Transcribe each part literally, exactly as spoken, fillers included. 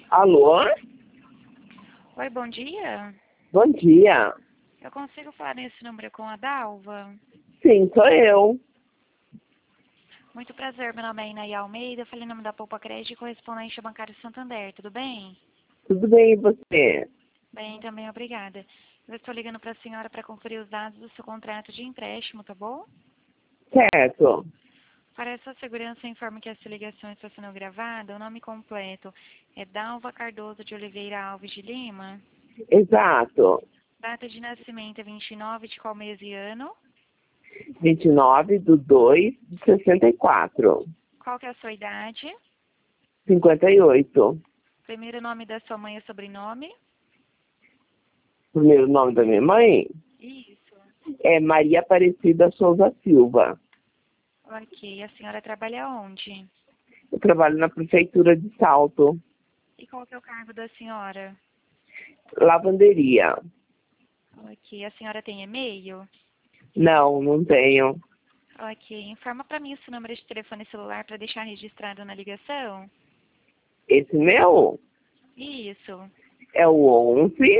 Alô? Oi, bom dia. Bom dia. Eu consigo falar nesse número com a Dalva? Sim, sou eu. Muito prazer, meu nome é Inaí Almeida, eu falei em nome da Poupa Crédito e correspondente bancário Santander, tudo bem? Tudo bem e você? Bem, também, obrigada. Eu estou ligando para a senhora para conferir os dados do seu contrato de empréstimo, tá bom? Certo. Para essa segurança, informo que essa ligação está sendo gravada. O nome completo é Dalva Cardoso de Oliveira Alves de Lima. Exato. Data de nascimento é vinte e nove de qual mês e ano? vinte e nove do dois de sessenta e quatro. Qual que é a sua idade? cinquenta e oito. Primeiro nome da sua mãe e sobrenome? Primeiro nome da minha mãe Isso. é Maria Aparecida Souza Silva. Ok. A senhora trabalha onde? Eu trabalho na prefeitura de Salto. E qual que é o cargo da senhora? Lavanderia. Ok. A senhora tem e-mail? Não, não tenho. Ok. Informa para mim o seu número de telefone celular para deixar registrado na ligação. Esse meu Isso. é o onze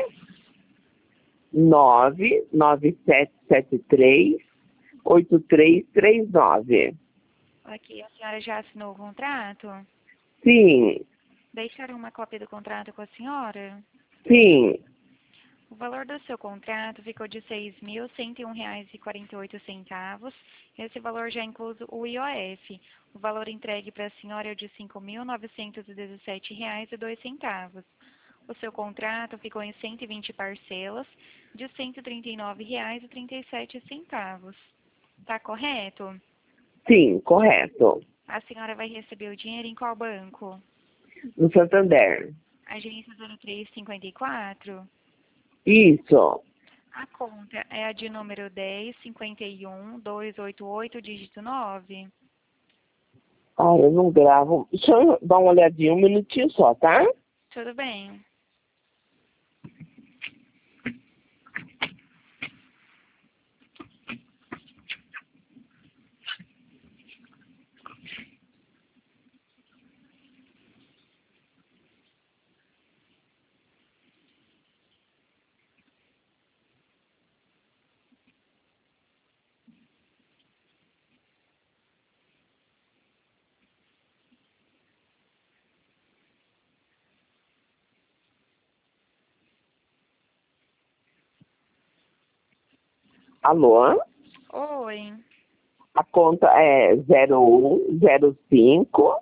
nove nove sete sete três oito três três nove. Ok. A senhora já assinou o contrato? Sim, Deixaram uma cópia do contrato com a senhora? sim. O valor do seu contrato ficou de seis mil cento e um reais e quarenta e oito centavos. Esse valor já inclui o I O F. O valor entregue para a senhora é de cinco mil novecentos e dezessete reais e dois centavos. O seu contrato ficou em cento e vinte parcelas de cento e trinta e nove reais e trinta e sete centavos. Tá correto? Sim, correto. A senhora vai receber o dinheiro em qual banco? No Santander. Agência zero três cinquenta e quatro? Isso. A conta é a de número dez, cinquenta e um, duzentos e oitenta e oito, dígito nove. Ah, eu não gravo. Deixa eu dar uma olhadinha, um minutinho só, tá? Tudo bem. Alô? Oi. A conta é zero um zero cinco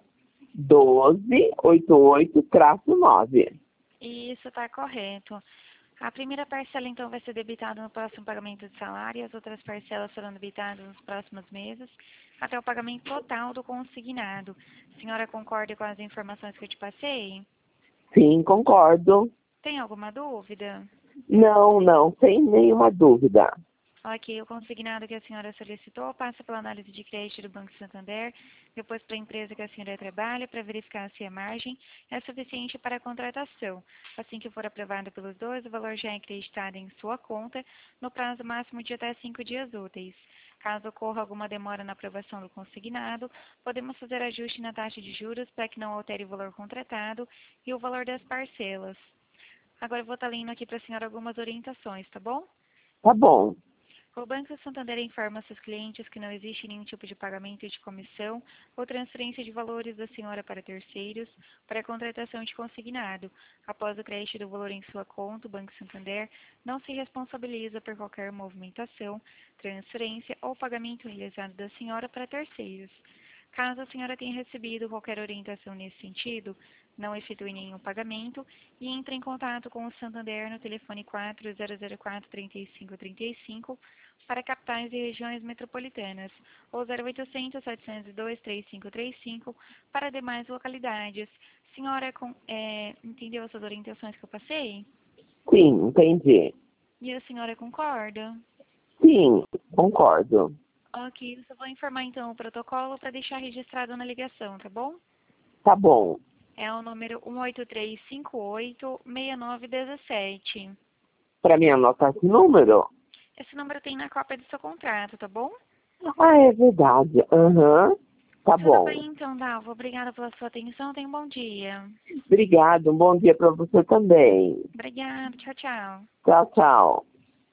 doze oitenta e oito nove. Isso está correto. A primeira parcela, então, vai ser debitada no próximo pagamento de salário e as outras parcelas serão debitadas nos próximos meses, até o pagamento total do consignado. A senhora concorda com as informações que eu te passei? Sim, concordo. Tem alguma dúvida? Não, não, sem nenhuma dúvida. Ok, o consignado que a senhora solicitou passa pela análise de crédito do Banco Santander, depois para a empresa que a senhora trabalha, para verificar se a margem é suficiente para a contratação. Assim que for aprovado pelos dois, o valor já é acreditado em sua conta no prazo máximo de até cinco dias úteis. Caso ocorra alguma demora na aprovação do consignado, podemos fazer ajuste na taxa de juros para que não altere o valor contratado e o valor das parcelas. Agora eu vou estar lendo aqui para a senhora algumas orientações, tá bom? Tá bom. O Banco Santander informa seus clientes que não existe nenhum tipo de pagamento de comissão ou transferência de valores da senhora para terceiros para a contratação de consignado. Após o crédito do valor em sua conta, o Banco Santander não se responsabiliza por qualquer movimentação, transferência ou pagamento realizado da senhora para terceiros. Caso a senhora tenha recebido qualquer orientação nesse sentido, não efetue nenhum pagamento e entre em contato com o Santander no telefone quatro zero zero quatro, três cinco três cinco para capitais e regiões metropolitanas ou zero oitocentos, setecentos e dois, três cinco três cinco para demais localidades. Senhora, com, é, entendeu essas orientações que eu passei? Sim, entendi. E a senhora concorda? Sim, concordo. Ok, eu só vou informar então o protocolo para deixar registrado na ligação, tá bom? Tá bom. É o número um oito três cinco oito, seis nove um sete. Para mim anotar esse número? Esse número tem na cópia do seu contrato, tá bom? Ah, é verdade. Aham. Tá Tudo bom. bem, então, Dalva. Obrigada pela sua atenção. Tenha um bom dia. Obrigado, um bom dia para você também. Obrigada. Tchau, tchau. Tchau, tchau.